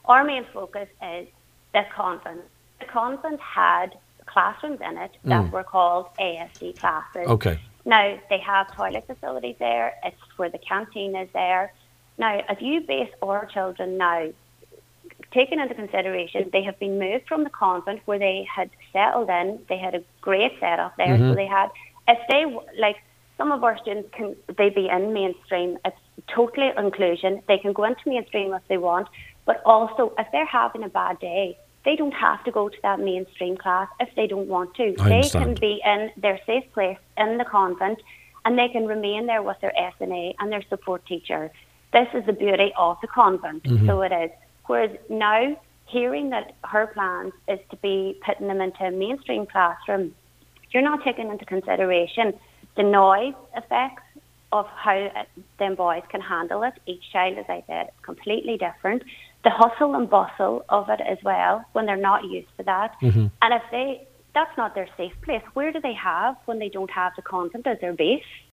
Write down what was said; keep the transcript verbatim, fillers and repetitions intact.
Our main focus is the convent. The convent had classrooms in it that Mm. were called A S D classes. Okay. Now, they have toilet facilities there. It's where the canteen is there. Now, if you base our children now, taken into consideration, they have been moved from the convent where they had settled in. They had a great setup there. Mm-hmm. So they had, if they, like, some of our students can, they be in mainstream. It's totally inclusion. They can go into mainstream if they want. But also, if they're having a bad day, they don't have to go to that mainstream class if they don't want to. I They understand. can be in their safe place in the convent, and they can remain there with their S N A and their support teacher. This is the beauty of the convent. Mm-hmm. So it is. Whereas now, hearing that her plans is to be putting them into a mainstream classroom, you're not taking into consideration the noise effects of how them boys can handle it. Each child, as I said, is completely different. The hustle and bustle of it as well, when they're not used to that. Mm-hmm. And if they, that's not their safe place, where do they have when they don't have the convent as their base?